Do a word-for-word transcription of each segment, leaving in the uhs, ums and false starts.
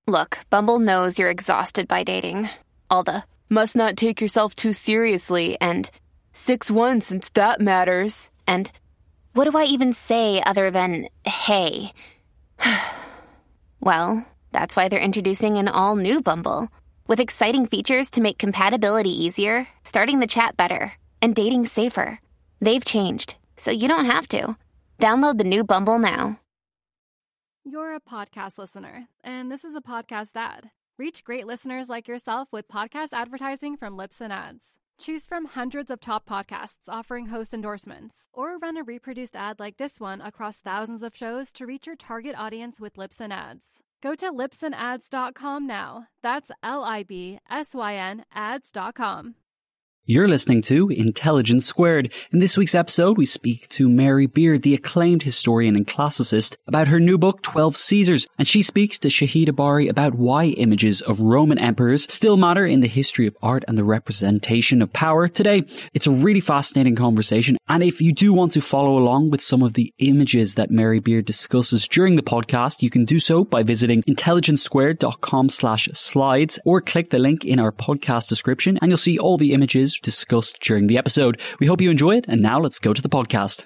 Look, Bumble knows you're exhausted by dating. All the, must not take yourself too seriously, and six one since that matters, and what do I even say other than, hey? Well, that's why they're introducing an all-new Bumble, with exciting features to make compatibility easier, starting the chat better, and dating safer. They've changed, so you don't have to. Download the new Bumble now. You're a podcast listener, and this is a podcast ad. Reach great listeners like yourself with podcast advertising from Libsyn Ads. Choose from hundreds of top podcasts offering host endorsements, or run a reproduced ad like this one across thousands of shows to reach your target audience with Libsyn Ads. Go to libsyn ads dot com now. That's L I B S Y N ads dot com. You're listening to Intelligence Squared. In this week's episode, we speak to Mary Beard, the acclaimed historian and classicist, about her new book, twelve Caesars, and she speaks to Shahida Bari about why images of Roman emperors still matter in the history of art and the representation of power today. It's a really fascinating conversation, and if you do want to follow along with some of the images that Mary Beard discusses during the podcast, you can do so by visiting intelligence squared dot com slash slides, or click the link in our podcast description, and you'll see all the images discussed during the episode. We hope you enjoy it, and now let's go to the podcast.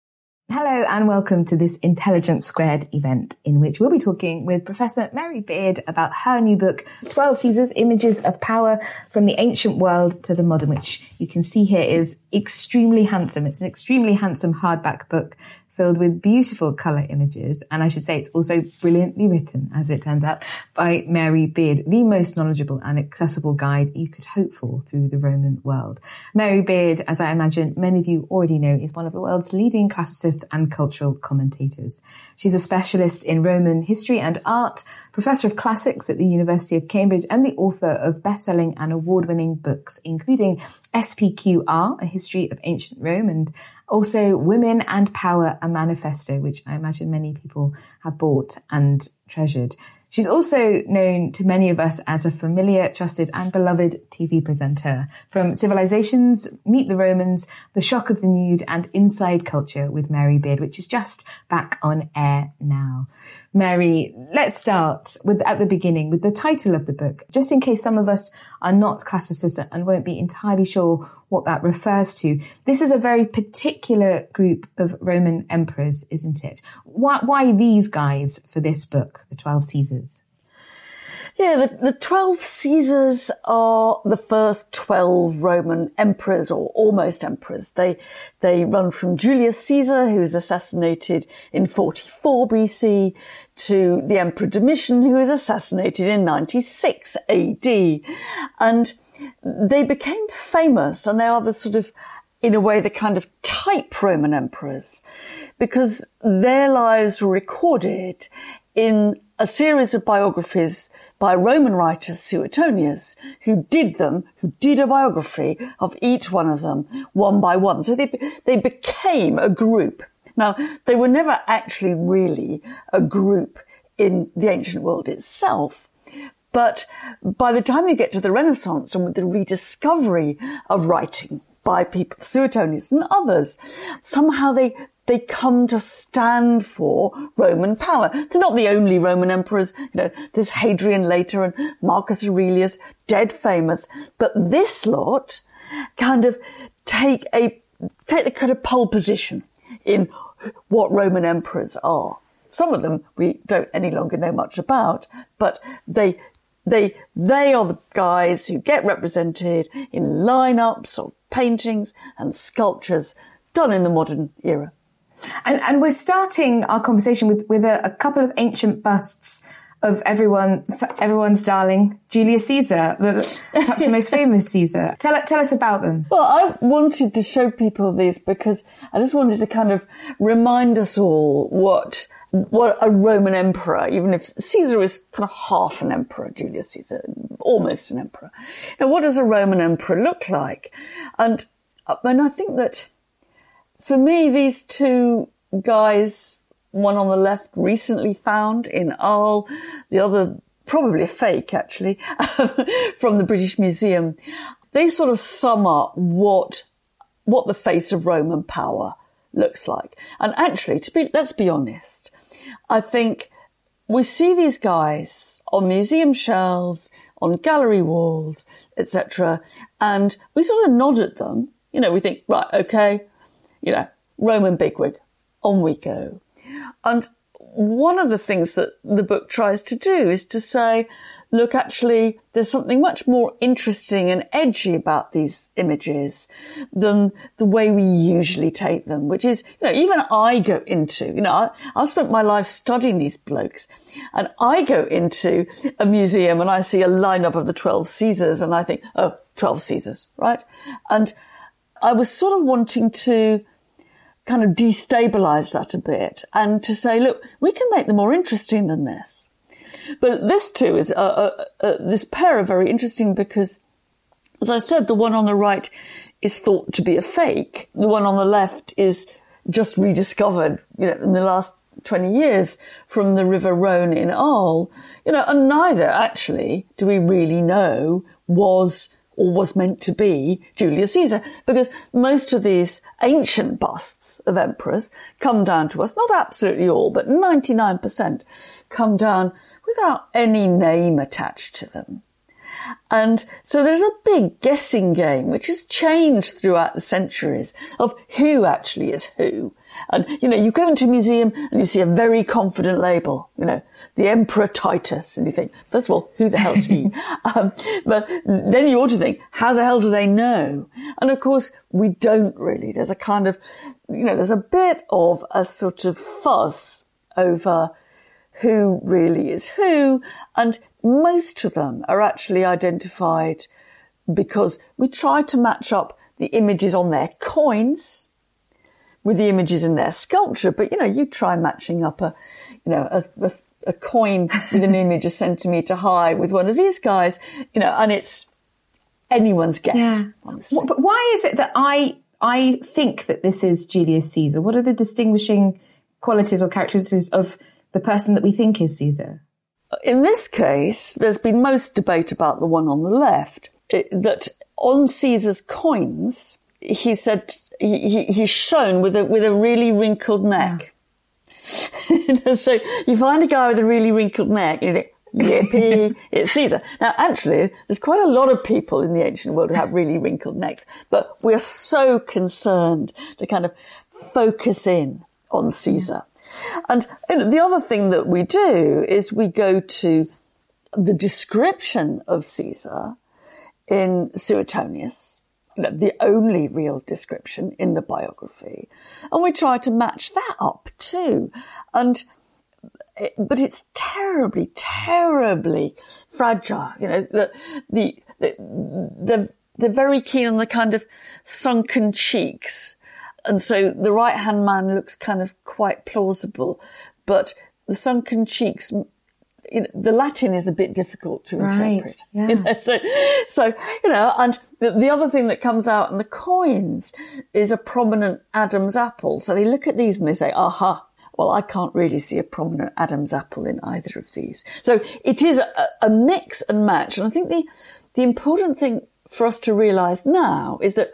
Hello and welcome to this Intelligence Squared event, in which we'll be talking with Professor Mary Beard about her new book, twelve Caesars, Images of Power from the Ancient World to the Modern, which you can see here is extremely handsome. It's an extremely handsome hardback book filled with beautiful colour images. And I should say it's also brilliantly written, as it turns out, by Mary Beard, the most knowledgeable and accessible guide you could hope for through the Roman world. Mary Beard, as I imagine many of you already know, is one of the world's leading classicists and cultural commentators. She's a specialist in Roman history and art, professor of classics at the University of Cambridge, and the author of best-selling and award-winning books, including S P Q R, A History of Ancient Rome, and also Women and Power, a Manifesto, which I imagine many people have bought and treasured. She's also known to many of us as a familiar, trusted and beloved T V presenter. From Civilizations, Meet the Romans, The Shock of the Nude and Inside Culture with Mary Beard, which is just back on air now. Mary, let's start with at the beginning with the title of the book, just in case some of us are not classicists and won't be entirely sure what that refers to. This is a very particular group of Roman emperors, isn't it? Why, why these guys for this book, The twelve Caesars? Yeah, the, the twelve Caesars are the first twelve Roman emperors, or almost emperors. They they run from Julius Caesar, who was assassinated in forty-four B C, to the Emperor Domitian, who was assassinated in ninety-six A D. And they became famous, and they are the sort of, in a way, the kind of type Roman emperors, because their lives were recorded in a series of biographies by Roman writer Suetonius, who did them, who did a biography of each one of them one by one. So they, they became a group. Now, they were never actually really a group in the ancient world itself. But by the time you get to the Renaissance and with the rediscovery of writing by people, Suetonius and others, somehow they they come to stand for Roman power. They're not the only Roman emperors. You know, there's Hadrian later and Marcus Aurelius, dead famous. But this lot kind of take a take the kind of pole position in what Roman emperors are. Some of them we don't any longer know much about, but they They, they are the guys who get represented in lineups of paintings and sculptures done in the modern era. And, and we're starting our conversation with, with a, a couple of ancient busts of everyone, everyone's darling, Julius Caesar, the, perhaps the most famous Caesar. Tell, tell us about them. Well, I wanted to show people these because I just wanted to kind of remind us all what what a Roman emperor, even if Caesar is kind of half an emperor, Julius Caesar, almost an emperor. Now, what does a Roman emperor look like? And, and I think that for me, these two guys, one on the left recently found in Arles, the other probably a fake actually, from the British Museum, they sort of sum up what, what the face of Roman power looks like. And actually, to be, let's be honest, I think we see these guys on museum shelves, on gallery walls, et cetera. And we sort of nod at them. You know, we think, right, okay, you know, Roman bigwig, on we go. And one of the things that the book tries to do is to say, look, actually, there's something much more interesting and edgy about these images than the way we usually take them, which is, you know, even I go into, you know, I, I've spent my life studying these blokes, and I go into a museum and I see a lineup of the twelve Caesars and I think, oh, twelve Caesars, right? And I was sort of wanting to kind of destabilize that a bit and to say, look, we can make them more interesting than this. But this too is, uh, uh, uh, this pair are very interesting because, as I said, the one on the right is thought to be a fake. The one on the left is just rediscovered, you know, in the last twenty years from the River Rhone in Arles, you know, and neither actually do we really know was or was meant to be Julius Caesar, because most of these ancient busts of emperors come down to us, not absolutely all, but ninety-nine percent come down without any name attached to them. And so there's a big guessing game, which has changed throughout the centuries, of who actually is who. And, you know, you go into a museum and you see a very confident label, you know, the Emperor Titus, and you think, first of all, who the hell's he? um, but then you ought to think, how the hell do they know? And of course, we don't really. There's a kind of, you know, there's a bit of a sort of fuss over who really is who, and most of them are actually identified because we try to match up the images on their coins with the images in their sculpture. But, you know, you try matching up a, you know, a, a, a coin with an image a centimetre high with one of these guys, you know, and it's anyone's guess. Yeah. Honestly. But why is it that I, I think that this is Julius Caesar? What are the distinguishing qualities or characteristics of the person that we think is Caesar? In this case, there's been most debate about the one on the left, it, that on Caesar's coins, he said he, he, he's shown with a with a really wrinkled neck. Yeah. So you find a guy with a really wrinkled neck, and you think, yippee, it's Caesar. Now, actually, there's quite a lot of people in the ancient world who have really wrinkled necks, but we're so concerned to kind of focus in on Caesar. And you know, the other thing that we do is we go to the description of Caesar in Suetonius, you know, the only real description in the biography, and we try to match that up too. And it, but it's terribly, terribly fragile. You know, the the the the they're very keen on the kind of sunken cheeks. And so the right-hand man looks kind of quite plausible, but the sunken cheeks, you know, the Latin is a bit difficult to right, interpret. Yeah. You know, so, so, you know, and the, the other thing that comes out in the coins is a prominent Adam's apple. So they look at these and they say, aha, well, I can't really see a prominent Adam's apple in either of these. So it is a, a mix and match. And I think the, the important thing for us to realise now is that,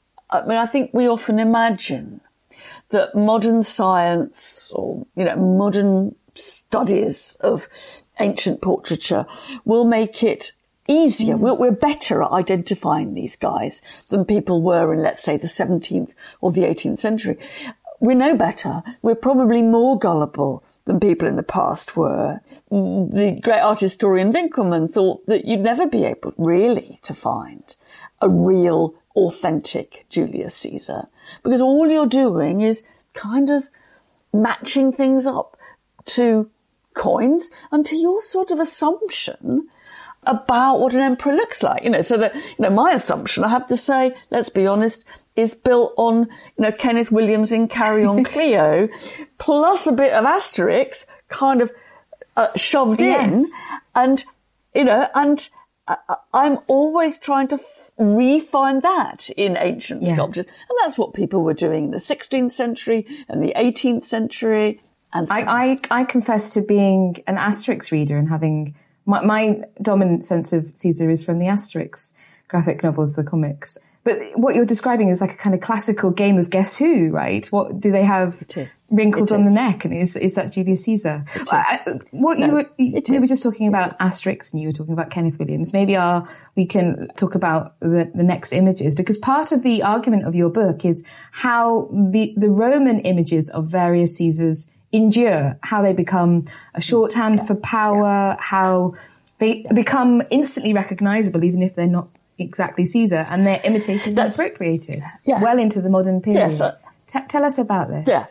I mean, I think we often imagine that modern science or, you know, modern studies of ancient portraiture will make it easier. Mm. We're, we're better at identifying these guys than people were in, let's say, the seventeenth or the eighteenth century. We know better. We're probably more gullible than people in the past were. The great art historian Winckelmann thought that you'd never be able really to find a real authentic Julius Caesar, because all you're doing is kind of matching things up to coins and to your sort of assumption about what an emperor looks like. You know, so that, you know, my assumption, I have to say, let's be honest, is built on, you know, Kenneth Williams in Carry On Cleo, plus a bit of Asterix kind of uh, shoved yes. in. And, you know, and I, I'm always trying to we find that in ancient yes. sculptures. And that's what people were doing in the sixteenth century and the eighteenth century. And so I, I, I confess to being an Asterix reader and having my, my dominant sense of Caesar is from the Asterix graphic novels, the comics. But what you're describing is like a kind of classical game of Guess Who, right? What do they have? Wrinkles it on is. the neck, and is is that Julius Caesar? I, what no, you were you, we were just talking about Asterix, and you were talking about Kenneth Williams. Maybe our we can talk about the, the next images, because part of the argument of your book is how the the Roman images of various Caesars endure, how they become a shorthand yeah. for power, yeah. how they become instantly recognizable, even if they're not exactly Caesar, and they're imitated and appropriated yeah. well into the modern period. Yes, uh, T- tell us about this. Yeah.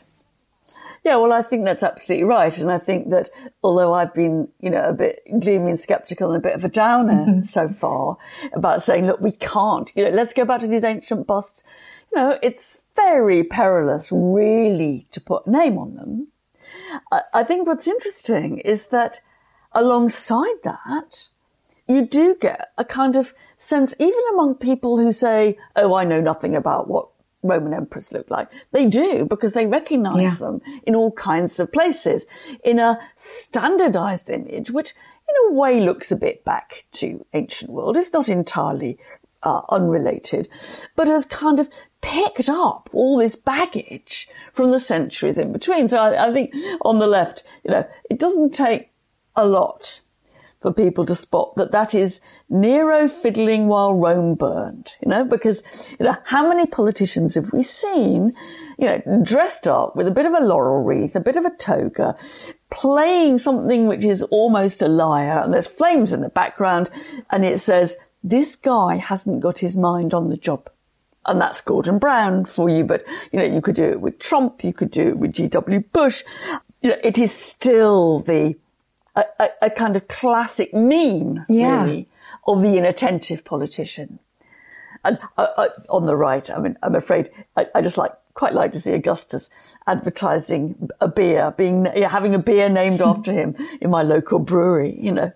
Yeah, well, I think that's absolutely right. And I think that although I've been, you know, a bit gloomy and sceptical and a bit of a downer so far about saying, look, we can't, you know, let's go back to these ancient busts. You know, it's very perilous, really, to put a name on them. I, I think what's interesting is that alongside that, you do get a kind of sense, even among people who say, oh, I know nothing about what Roman emperors look like. They do, because they recognize yeah. them in all kinds of places in a standardized image, which in a way looks a bit back to ancient world. It's not entirely uh, unrelated, but has kind of picked up all this baggage from the centuries in between. So I, I think on the left, you know, it doesn't take a lot for people to spot that that is Nero fiddling while Rome burned, you know, because, you know, how many politicians have we seen, you know, dressed up with a bit of a laurel wreath, a bit of a toga, playing something which is almost a lyre, and there's flames in the background, and it says, this guy hasn't got his mind on the job. And that's Gordon Brown for you, but, you know, you could do it with Trump, you could do it with G W Bush. You know, it is still the A, a, a kind of classic meme, yeah. really, of the inattentive politician. And uh, uh, on the right, I mean, I'm afraid I, I just like quite like to see Augustus advertising a beer, being having a beer named after him in my local brewery. You know,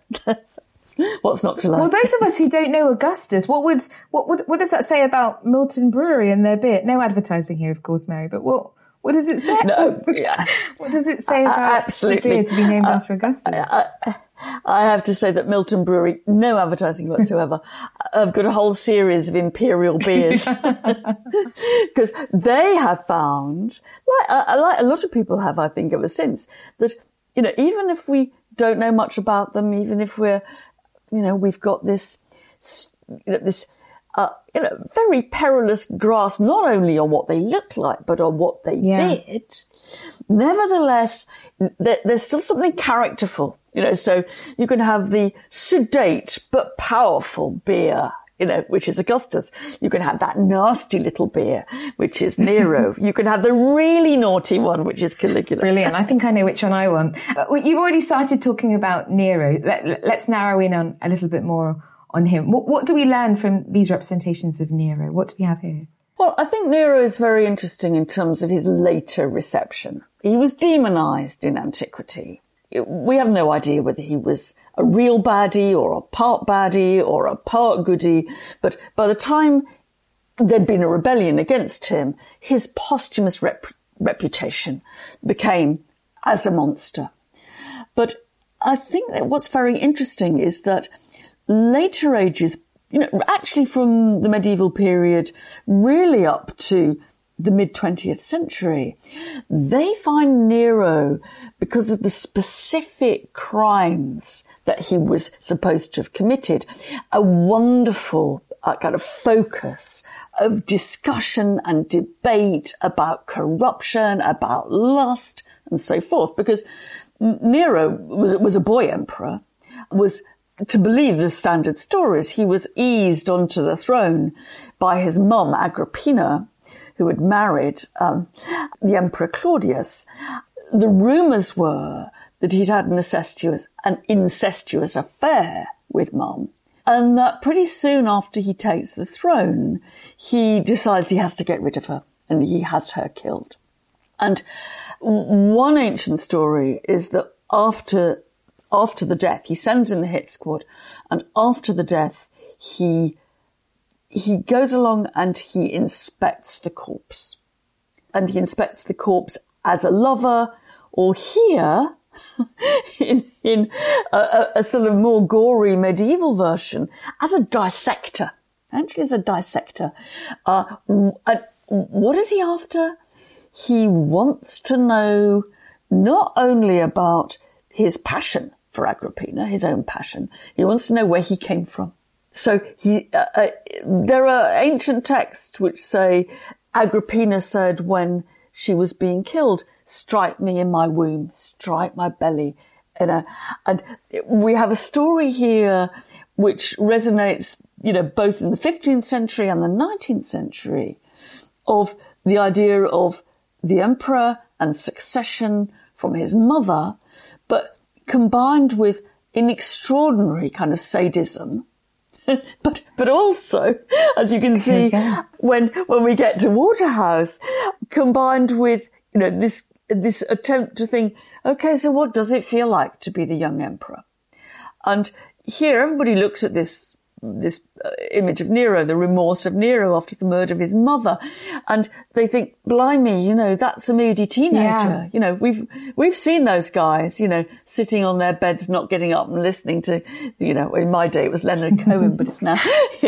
what's not to like? Well, those of us who don't know Augustus, what would what would what does that say about Milton Brewery and their beer? No advertising here, of course, Mary. But what? What does it say? No, yeah. What does it say about uh, absolutely. the beer to be named uh, after Augustus? Uh, uh, I have to say that Milton Brewery, no advertising whatsoever. I've got a whole series of imperial beers because they have found, like, uh, like a lot of people have, I think, ever since, that, you know, even if we don't know much about them, even if we're, you know, we've got this, you know, this. Uh, you know, very perilous grasp, not only on what they look like, but on what they yeah. did. Nevertheless, there, there's still something characterful, you know, so you can have the sedate but powerful beer, you know, which is Augustus. You can have that nasty little beer, which is Nero. You can have the really naughty one, which is Caligula. Brilliant. I think I know which one I want. But you've already started talking about Nero. Let, let's narrow in on a little bit more on him. What, what do we learn from these representations of Nero? What do we have here? Well, I think Nero is very interesting in terms of his later reception. He was demonized in antiquity. We have no idea whether he was a real baddie or a part baddie or a part goodie, but by the time there'd been a rebellion against him, his posthumous rep- reputation became as a monster. But I think that what's very interesting is that later ages, you know, actually from the medieval period really up to the mid-twentieth century, they find Nero, because of the specific crimes that he was supposed to have committed, a wonderful uh, kind of focus of discussion and debate about corruption, about lust, and so forth. Because Nero was, was a boy emperor, was, to believe the standard stories, he was eased onto the throne by his mum, Agrippina, who had married um, the Emperor Claudius. The rumours were that he'd had an incestuous, an incestuous affair with mum, and that pretty soon after he takes the throne, he decides he has to get rid of her, and he has her killed. And one ancient story is that after After the death, he sends in the hit squad, and after the death, he he goes along and he inspects the corpse. And he inspects the corpse as a lover, or here, in, in a, a, a sort of more gory medieval version, as a dissector. actually is a dissector. Uh, uh, what is he after? He wants to know not only about his passion for Agrippina, his own passion, he wants to know where he came from. So he, uh, uh, there are ancient texts which say Agrippina said when she was being killed, strike me in my womb, strike my belly. You know, and we have a story here which resonates, you know, both in the fifteenth century and the nineteenth century of the idea of the emperor and succession from his mother, but combined with an extraordinary kind of sadism. but but also, as you can see, okay. when when we get to Waterhouse, combined with, you know, this this attempt to think, okay, so what does it feel like to be the young emperor? And here, everybody looks at this this uh, image of Nero, the remorse of Nero after the murder of his mother, and they think, blimey, you know, that's a moody teenager. Yeah. You know, we've we've seen those guys, you know, sitting on their beds, not getting up and listening to, you know, in my day it was Leonard Cohen, but it's now,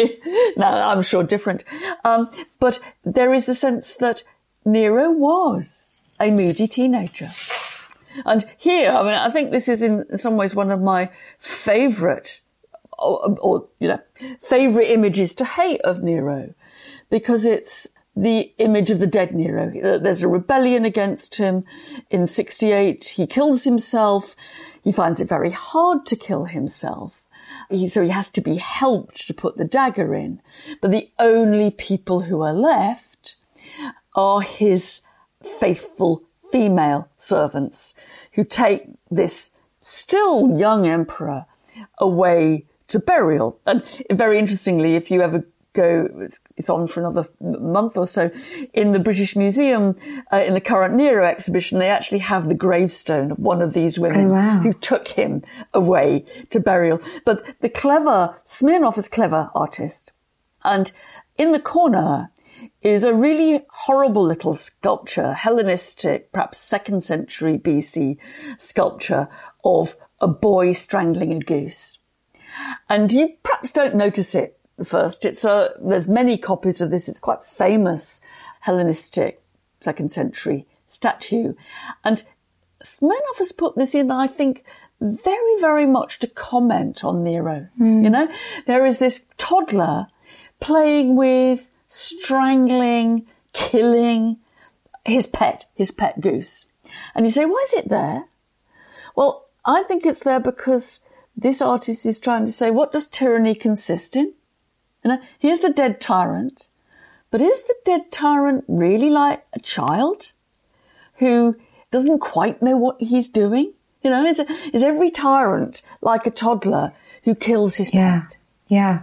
now I'm sure different. Um, but there is a sense that Nero was a moody teenager. And here, I mean, I think this is in some ways one of my favourite Or, or, you know, favourite images to hate of Nero, because it's the image of the dead Nero. There's a rebellion against him. In sixty-eight, he kills himself. He finds it very hard to kill himself. He, so he has to be helped to put the dagger in. But the only people who are left are his faithful female servants who take this still young emperor away to burial. And very interestingly, if you ever go, it's, it's on for another month or so, in the British Museum, uh, in the current Nero exhibition, they actually have the gravestone of one of these women oh, wow. who took him away to burial. But the clever, Smirnov is a clever artist. And in the corner is a really horrible little sculpture, Hellenistic, perhaps second century B C sculpture of a boy strangling a goose. And you perhaps don't notice it first. It's a, there's many copies of this. It's quite famous Hellenistic second century statue. And Smirnov has put this in, I think, very, very much to comment on Nero. Mm. You know, there is this toddler playing with, strangling, killing his pet, his pet goose. And you say, why is it there? Well, I think it's there because this artist is trying to say, what does tyranny consist in? You know, here's the dead tyrant, but is the dead tyrant really like a child who doesn't quite know what he's doing? You know, is, is every tyrant like a toddler who kills his yeah. pet? Yeah.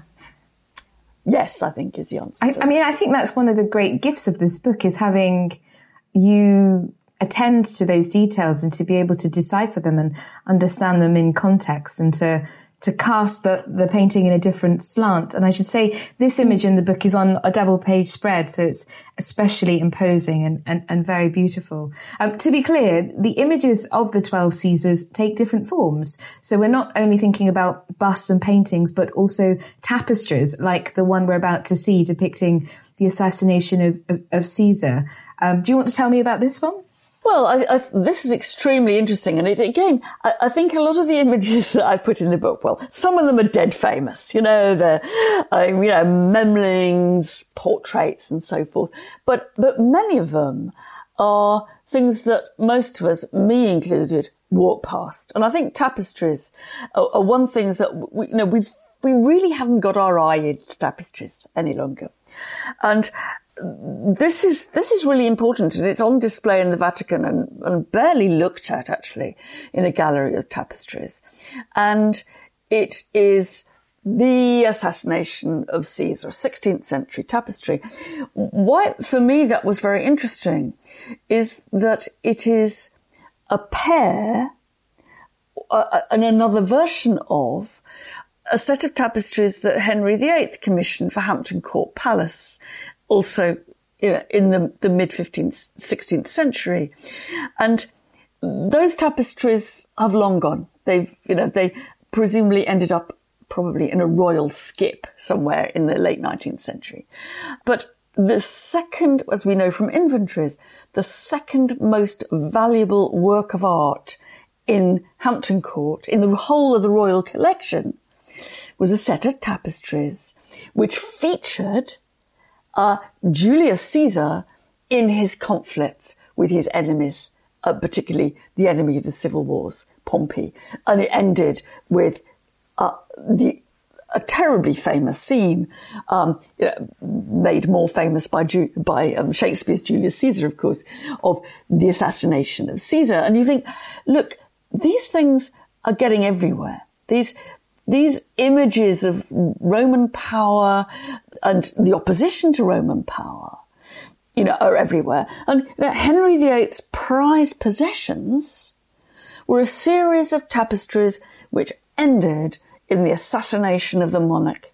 Yes, I think is the answer. I, I mean, I think that's one of the great gifts of this book, is having you attend to those details and to be able to decipher them and understand them in context, and to to cast the, the painting in a different slant. And I should say this image in the book is on a double page spread, so it's especially imposing and, and, and very beautiful. Um, to be clear, the images of the twelve Caesars take different forms. So we're not only thinking about busts and paintings, but also tapestries like the one we're about to see depicting the assassination of, of, of Caesar. Um, do you want to tell me about this one? Well, I, I, this is extremely interesting. And it, again, I, I think a lot of the images that I put in the book, well, some of them are dead famous, you know, the, uh, you know, Memling's portraits and so forth. But, but many of them are things that most of us, me included, walk past. And I think tapestries are, are one thing that we, you know, we we really haven't got our eye into tapestries any longer. And This is, this is really important, and it's on display in the Vatican and, and barely looked at actually in a gallery of tapestries. And it is the assassination of Caesar, sixteenth century tapestry. Why, for me, that was very interesting is that it is a pair uh, and another version of a set of tapestries that Henry the Eighth commissioned for Hampton Court Palace, also, you know, in the, the mid-fifteenth, sixteenth century. And those tapestries have long gone. They've, you know, they presumably ended up probably in a royal skip somewhere in the late nineteenth century. But the second, as we know from inventories, the second most valuable work of art in Hampton Court, in the whole of the royal collection, was a set of tapestries which featured uh, Julius Caesar in his conflicts with his enemies, uh, particularly the enemy of the civil wars, Pompey. And it ended with uh, the a terribly famous scene, um, you know, made more famous by Ju- by um, Shakespeare's Julius Caesar, of course, of the assassination of Caesar. And you think, look, these things are getting everywhere. These these images of Roman power and the opposition to Roman power, you know, are everywhere. And you know, Henry the Eighth's prized possessions were a series of tapestries which ended in the assassination of the monarch.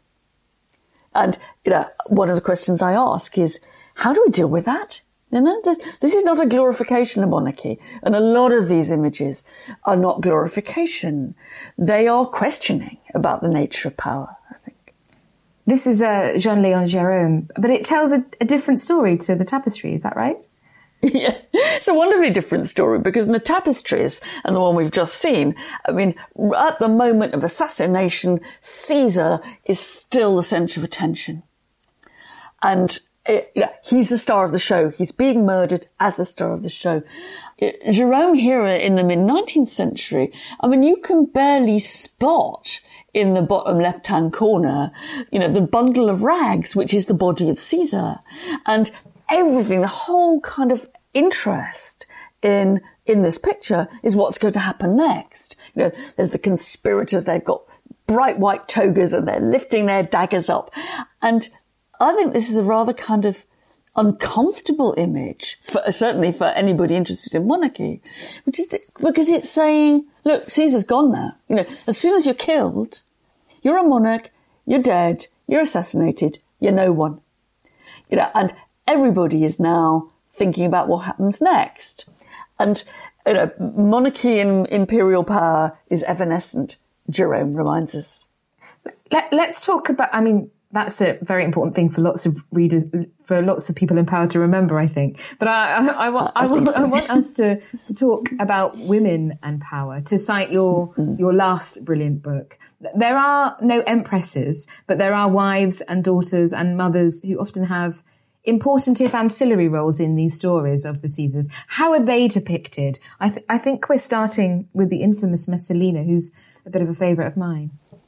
And, you know, one of the questions I ask is, how do we deal with that? You know, this, this is not a glorification of monarchy. And a lot of these images are not glorification. They are questioning about the nature of power, I think. This is uh, Jean-Léon Gérôme, but it tells a, a different story to the tapestry, is that right? Yeah, it's a wonderfully different story because in the tapestries and the one we've just seen, I mean, at the moment of assassination, Caesar is still the centre of attention. And it, you know, he's the star of the show. He's being murdered as the star of the show. It, Gérôme here in the mid-nineteenth century, I mean, you can barely spot in the bottom left-hand corner, you know, the bundle of rags, which is the body of Caesar. And everything, the whole kind of interest in in this picture is what's going to happen next. You know, there's the conspirators, they've got bright white togas and they're lifting their daggers up. And I think this is a rather kind of uncomfortable image, for, certainly for anybody interested in monarchy, which is because it's saying, look, Caesar's gone now. You know, as soon as you're killed, you're a monarch, you're dead, you're assassinated, you're no one. You know, and everybody is now thinking about what happens next. And, you know, monarchy and imperial power is evanescent, Gérôme reminds us. Let, let's talk about, I mean, that's a very important thing for lots of readers, for lots of people in power to remember, I think. But I, I, I, want, I, want, I want us to, to talk about women and power, to cite your, mm-hmm. your last brilliant book. There are no empresses, but there are wives and daughters and mothers who often have important, if ancillary, roles in these stories of the Caesars. How are they depicted? I, th- I think we're starting with the infamous Messalina, who's a bit of a favourite of mine.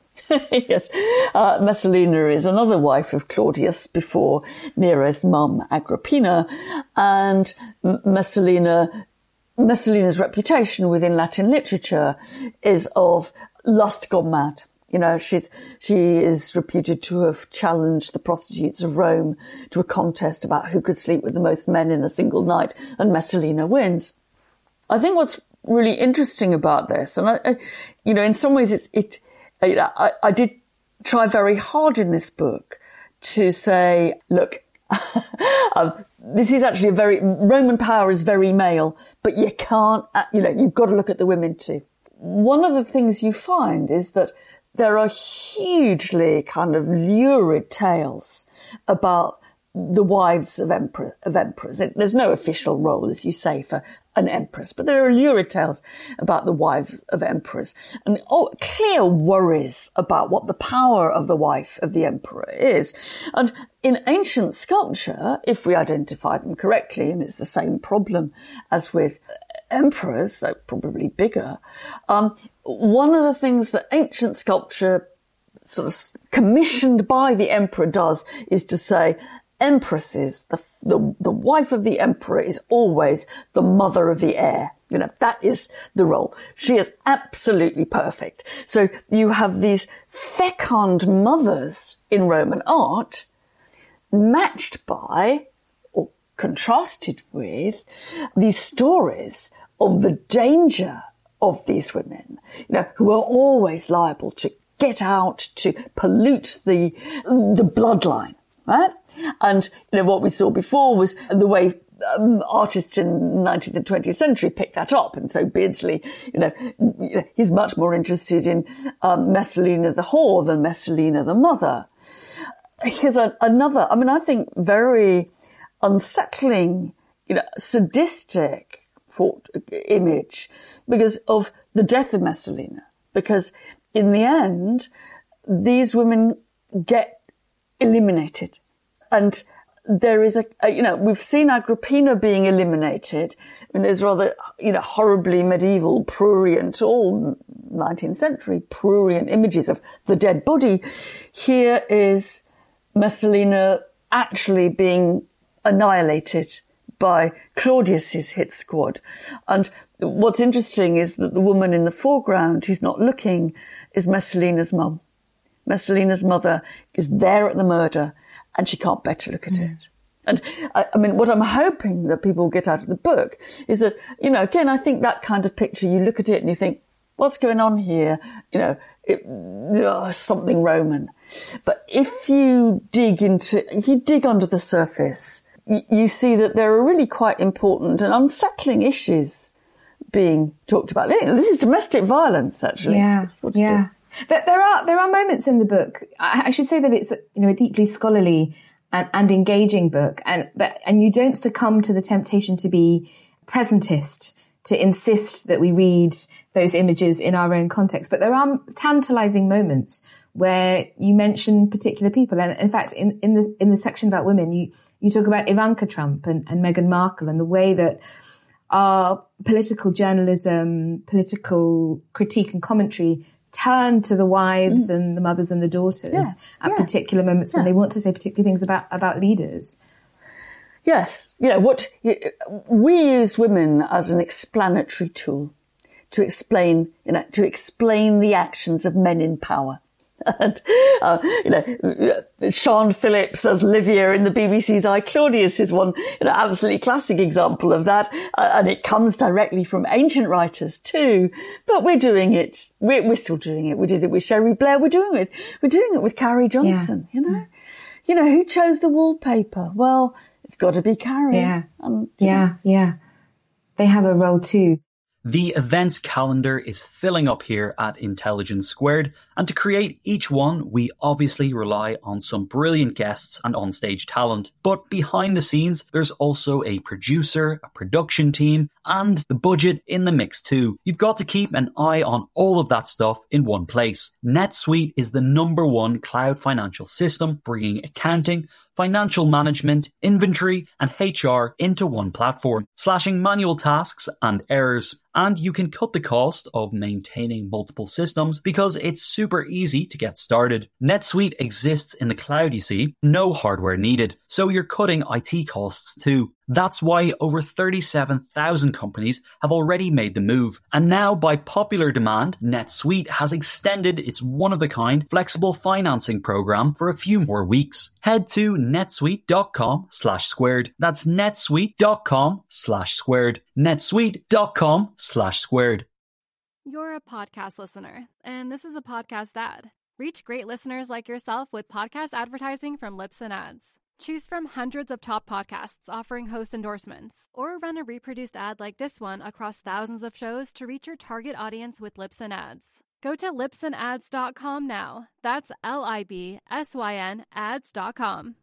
Yes, uh, Messalina is another wife of Claudius before Nero's mum, Agrippina, and Messalina, Messalina's reputation within Latin literature is of lust gone mad. You know, she's, she is reputed to have challenged the prostitutes of Rome to a contest about who could sleep with the most men in a single night, and Messalina wins. I think what's really interesting about this, and I, I you know, in some ways it's, it, I, I did try very hard in this book to say, look, um, this is actually a very, Roman power is very male, but you can't, you know, you've got to look at the women too. One of the things you find is that there are hugely kind of lurid tales about the wives of, emperor, of emperors. There's no official role, as you say, for an empress, but there are lurid tales about the wives of emperors and oh, clear worries about what the power of the wife of the emperor is. And in ancient sculpture, if we identify them correctly, and it's the same problem as with emperors, though probably bigger, um, one of the things that ancient sculpture sort of commissioned by the emperor does is to say, empresses, the, the, the wife of the emperor is always the mother of the heir. You know, that is the role. She is absolutely perfect. So you have these fecund mothers in Roman art matched by, or contrasted with, these stories of the danger of these women, you know, who are always liable to get out, to pollute the, the bloodline, right? And, you know, what we saw before was the way um, artists in the nineteenth and twentieth century picked that up. And so Beardsley, you know, he's much more interested in um, Messalina the whore than Messalina the mother. Here's a, another, I mean, I think very unsettling, you know, sadistic image because of the death of Messalina. Because in the end, these women get eliminated. And there is a, a, you know, we've seen Agrippina being eliminated. I mean, there's rather, you know, horribly medieval, prurient, all nineteenth century prurient images of the dead body. Here is Messalina actually being annihilated by Claudius's hit squad. And what's interesting is that the woman in the foreground who's not looking is Messalina's mum. Messalina's mother is there at the murder and she can't bear to look at mm. it. And I, I mean, what I'm hoping that people get out of the book is that, you know, again, I think that kind of picture, you look at it and you think, what's going on here? You know, it, oh, something Roman. But if you dig into, if you dig under the surface, you, you see that there are really quite important and unsettling issues being talked about. This is domestic violence, actually. Yeah, yeah. There are there are moments in the book. I should say that it's, you know, a deeply scholarly and, and engaging book, and but and you don't succumb to the temptation to be presentist, to insist that we read those images in our own context. But there are tantalizing moments where you mention particular people, and in fact, in in the in the section about women, you you talk about Ivanka Trump and, and Meghan Markle and the way that our political journalism, political critique and commentary turn to the wives mm. and the mothers and the daughters yeah, at yeah, particular moments yeah. when they want to say particular things about, about leaders. Yes. You know, what we use women as an explanatory tool to explain, you know, to explain the actions of men in power. And, uh, you know, Sian Phillips as Livia in the B B C's I, Claudius is one, you know, absolutely classic example of that. Uh, and it comes directly from ancient writers too. But we're doing it. We're, we're still doing it. We did it with Sherry Blair. We're doing it. We're doing it with Carrie Johnson, yeah. you know. You know, who chose the wallpaper? Well, it's got to be Carrie. Yeah. Um, yeah, know. yeah. They have a role too. The events calendar is filling up here at Intelligence Squared, and to create each one, we obviously rely on some brilliant guests and onstage talent. But behind the scenes, there's also a producer, a production team, and the budget in the mix too. You've got to keep an eye on all of that stuff in one place. NetSuite is the number one cloud financial system, bringing accounting, financial management, inventory, and H R into one platform, slashing manual tasks and errors. And you can cut the cost of maintaining multiple systems because it's super easy to get started. NetSuite exists in the cloud, you see, no hardware needed, so you're cutting I T costs too. That's why over thirty-seven thousand companies have already made the move. And now, by popular demand, NetSuite has extended its one-of-a-kind flexible financing program for a few more weeks. Head to netsuite.com slash squared. That's netsuite.com slash squared. netsuite.com slash squared. You're a podcast listener, and this is a podcast ad. Reach great listeners like yourself with podcast advertising from Libsyn Ads. Choose from hundreds of top podcasts offering host endorsements, or run a reproduced ad like this one across thousands of shows to reach your target audience with Libsyn Ads. Go to libsyn ads dot com now. That's L I B S Y N ads dot com.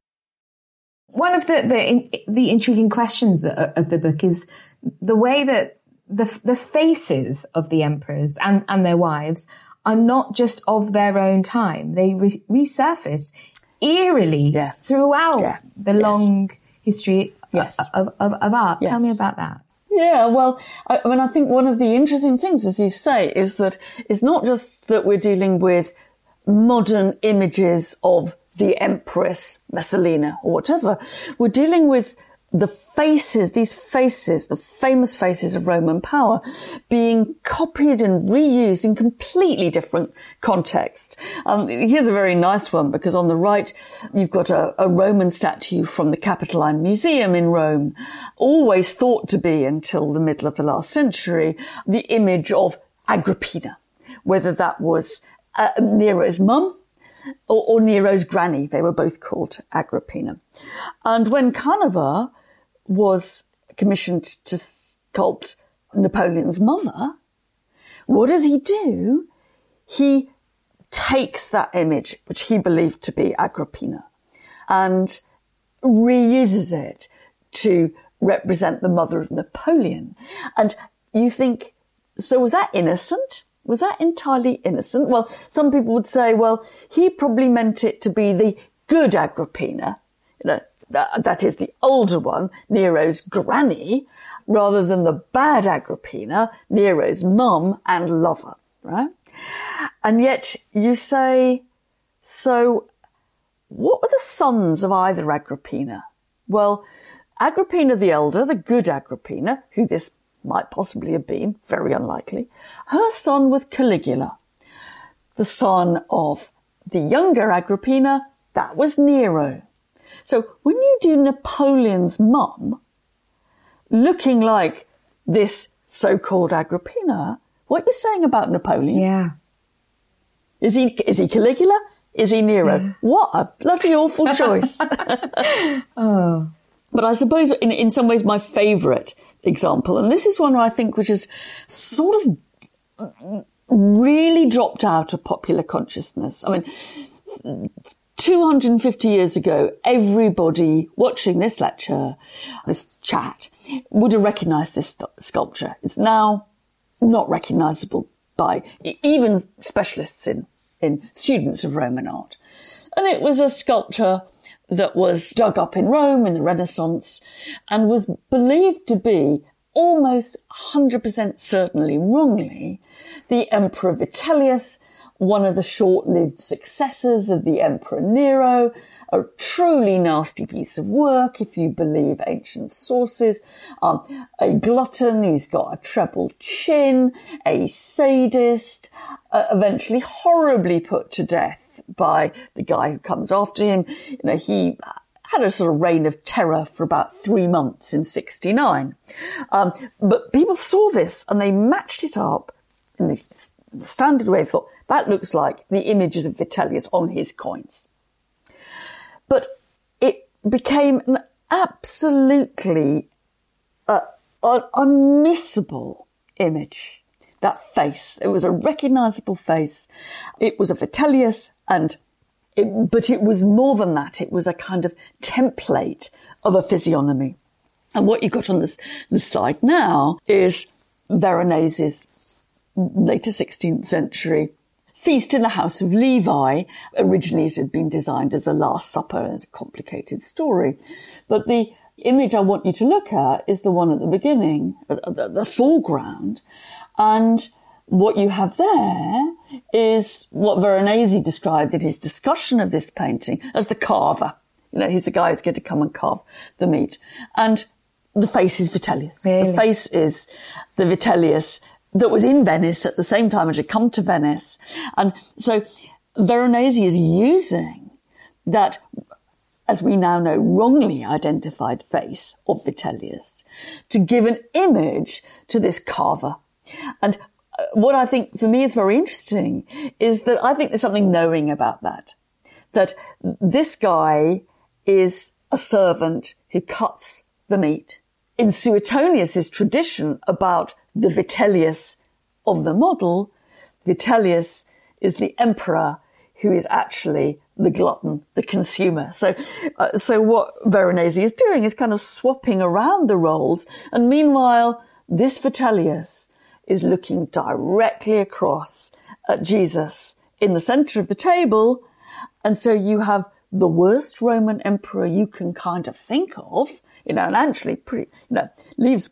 One of the, the, the intriguing questions of the book is the way that the, the faces of the emperors and, and their wives are not just of their own time. They re- resurface eerily yeah. throughout yeah. the yes. long history yes. of, of, of art. Yes. Tell me about that. Yeah, well, I, I mean, I think one of the interesting things, as you say, is that it's not just that we're dealing with modern images of the Empress Messalina or whatever. We're dealing with the faces, these faces, the famous faces of Roman power being copied and reused in completely different contexts. Um, here's a very nice one, because on the right, you've got a, a Roman statue from the Capitoline Museum in Rome, always thought to be, until the middle of the last century, the image of Agrippina, whether that was uh, Nero's mum or, or Nero's granny. They were both called Agrippina. And when Canova was commissioned to sculpt Napoleon's mother, what does he do? He takes that image, which he believed to be Agrippina, and reuses it to represent the mother of Napoleon. And you think, so was that innocent? Was that entirely innocent? Well, some people would say, well, he probably meant it to be the good Agrippina, you know, that, that is the older one, Nero's granny, rather than the bad Agrippina, Nero's mum and lover, right? And yet you say, so what were the sons of either Agrippina? Well, Agrippina the elder, the good Agrippina, who this might possibly have been, very unlikely, her son was Caligula. The son of the younger Agrippina, that was Nero. So when you do Napoleon's mum looking like this so-called Agrippina, what are you saying about Napoleon? Yeah. Is he, is he Caligula? Is he Nero? Yeah. What a bloody awful choice. Oh. But I suppose in, in some ways my favourite example, and this is one I think which has sort of really dropped out of popular consciousness. I mean, two hundred fifty years ago, everybody watching this lecture, this chat, would have recognised this sculpture. It's now not recognisable by even specialists in, in students of Roman art. And it was a sculpture that was dug up in Rome in the Renaissance and was believed to be almost one hundred percent certainly wrongly the Emperor Vitellius, one of the short-lived successors of the Emperor Nero, a truly nasty piece of work if you believe ancient sources, um, a glutton, he's got a treble chin, a sadist, uh, eventually horribly put to death by the guy who comes after him. You know, he had a sort of reign of terror for about three months in sixty-nine. Um, but people saw this and they matched it up in the standard way. They thought, that looks like the images of Vitellius on his coins. But it became an absolutely uh, un- unmissable image. That face. It was a recognisable face. It was a Vitellius, and it, but it was more than that. It was a kind of template of a physiognomy. And what you got on this, the slide now is Veronese's later sixteenth century Feast in the House of Levi. Originally it had been designed as a Last Supper, as a complicated story. But the image I want you to look at is the one at the beginning, at the, the foreground. And what you have there is what Veronese described in his discussion of this painting as the carver. You know, he's the guy who's going to come and carve the meat. And the face is Vitellius. Really? The face is the Vitellius that was in Venice at the same time as had come to Venice. And so Veronese is using that, as we now know, wrongly identified face of Vitellius to give an image to this carver. And what I think for me is very interesting is that I think there's something knowing about that. That this guy is a servant who cuts the meat. In Suetonius's tradition about the Vitellius of the model, Vitellius is the emperor who is actually the glutton, the consumer. So, uh, so what Veronese is doing is kind of swapping around the roles. And meanwhile, this Vitellius is looking directly across at Jesus in the center of the table. And so you have the worst Roman emperor you can kind of think of, you know, and actually pretty, you know, leaves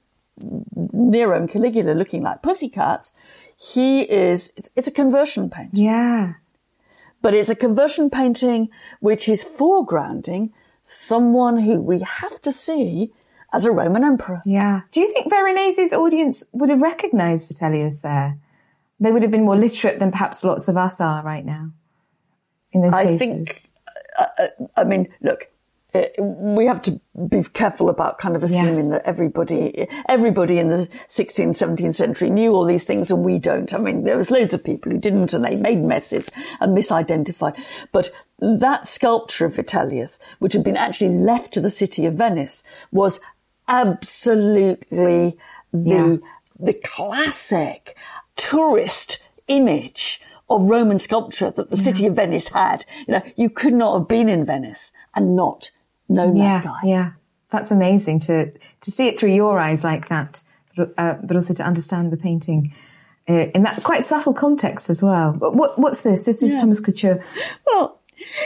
Nero and Caligula looking like pussycats. He is, it's, it's a conversion painting. Yeah. But it's a conversion painting which is foregrounding someone who we have to see as a Roman emperor. Yeah. Do you think Veronese's audience would have recognised Vitellius there? They would have been more literate than perhaps lots of us are right now in those I faces. think, uh, I mean, look, uh, we have to be careful about kind of assuming Yes. that everybody, everybody in the sixteenth, seventeenth century knew all these things and we don't. I mean, there was loads of people who didn't and they made messes and misidentified. But that sculpture of Vitellius, which had been actually left to the city of Venice, was absolutely the, Yeah. the classic tourist image of Roman sculpture that the city of Venice had. You know, you could not have been in Venice and not known Yeah, that guy. yeah. That's amazing to, to see it through your eyes like that, but, uh, but also to understand the painting uh, in that quite subtle context as well. What, what's this? This is Yeah. Thomas Couture. Well,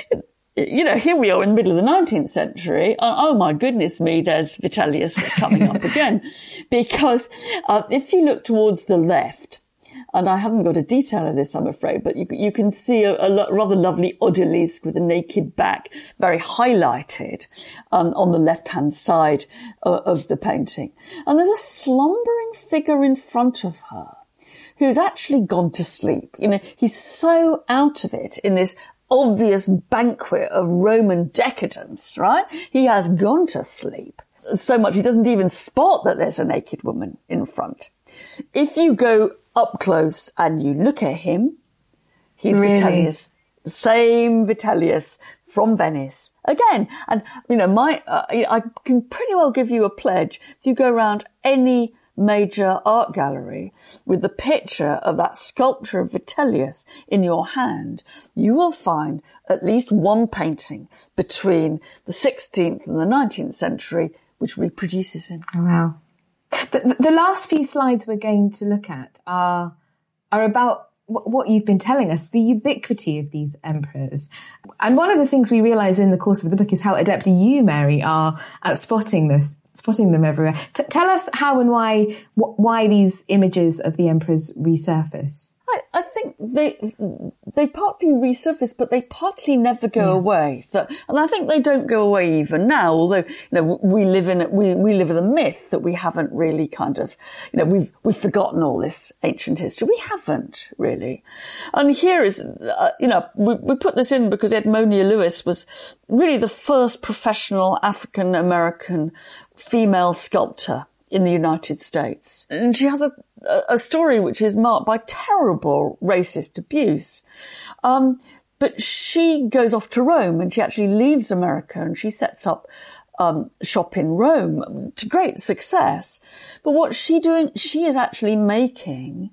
you know, here we are in the middle of the nineteenth century. Oh, oh my goodness me, there's Vitellius coming up again. Because uh, if you look towards the left, and I haven't got a detail of this, I'm afraid, but you, you can see a, a lo- rather lovely odalisque with a naked back, very highlighted um, on the left-hand side uh, of the painting. And there's a slumbering figure in front of her who's actually gone to sleep. You know, he's so out of it in this obvious banquet of Roman decadence, right? He has gone to sleep so much he doesn't even spot that there's a naked woman in front. If you go up close and you look at him, he's Really? Vitellius, the same Vitellius from Venice again. And, you know, my, uh, I can pretty well give you a pledge. If you go around any major art gallery with the picture of that sculpture of Vitellius in your hand, you will find at least one painting between the sixteenth and the nineteenth century which reproduces him. Oh, wow. The, the last few slides we're going to look at are, are about what, what you've been telling us, the ubiquity of these emperors. And one of the things we realise in the course of the book is how adept you, Mary, are at spotting this, spotting them everywhere. T- tell us how and why, wh- why these images of the emperors resurface. I, I think they they partly resurface, but they partly never go Yeah. away. That, and I think they don't go away even now. Although, you know, we live in we we live in a myth that we haven't really kind of, you know, we've we've forgotten all this ancient history. We haven't really. And here is, uh, you know, we, we put this in because Edmonia Lewis was really the first professional African American female sculptor in the United States. And she has a, a story which is marked by terrible racist abuse. Um, but she goes off to Rome and she actually leaves America and she sets up um, shop in Rome to great success. But what's she doing? She is actually making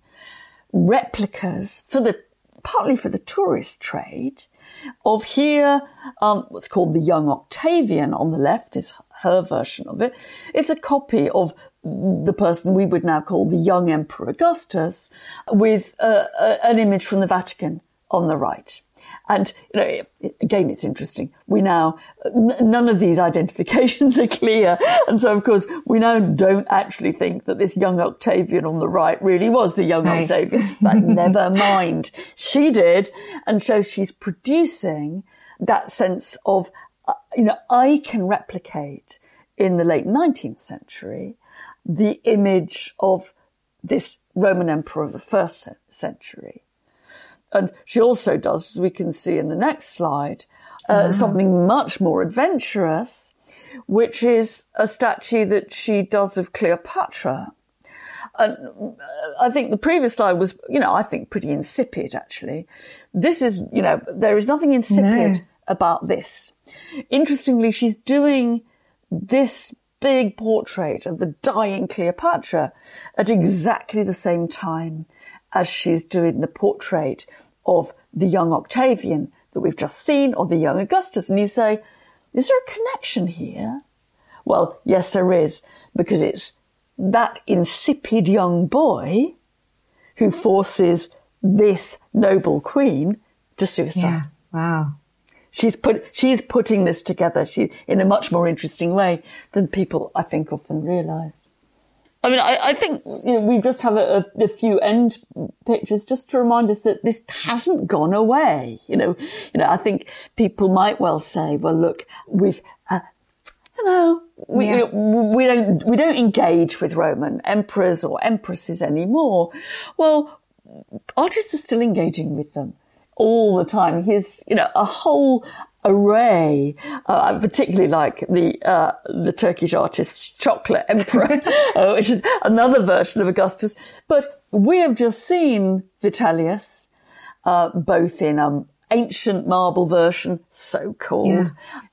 replicas for the, partly for the tourist trade of here, um, what's called the Young Octavian on the left is her version of it. It's a copy of the person we would now call the young Emperor Augustus with uh, uh, an image from the Vatican on the right. And, you know, again, it's interesting. We now, n- none of these identifications are clear. And so, of course, we now don't actually think that this young Octavian on the right really was the young Right. Octavian. But never mind. She did. And so she's producing that sense of, uh, you know, I can replicate in the late nineteenth century the image of this Roman emperor of the first century. And she also does, as we can see in the next slide, uh, wow. something much more adventurous, which is a statue that she does of Cleopatra. And I think the previous slide was, you know, I think pretty insipid, actually. This is, you know, there is nothing insipid no. about this. Interestingly, she's doing this big portrait of the dying Cleopatra at exactly the same time as she's doing the portrait of the young Octavian that we've just seen, or the young Augustus. And you say, is there a connection here? Well, yes, there is, because it's that insipid young boy who forces this noble queen to suicide. Yeah. Wow. She's put, she's putting this together she, in a much more interesting way than people, I think, often realise. I mean, I, I think, you know, we just have a, a, a few end pictures just to remind us that this hasn't gone away. You know, you know, I think people might well say, well, look, we've, uh, you know, we, yeah. you know, we don't, we don't engage with Roman emperors or empresses anymore. Well, artists are still engaging with them all the time. Here's, you know, a whole array. Uh, I particularly like the uh, the Turkish artist Chocolate Emperor, uh, which is another version of Augustus. But we have just seen Vitellius, uh, both in an ancient marble version, so called, yeah.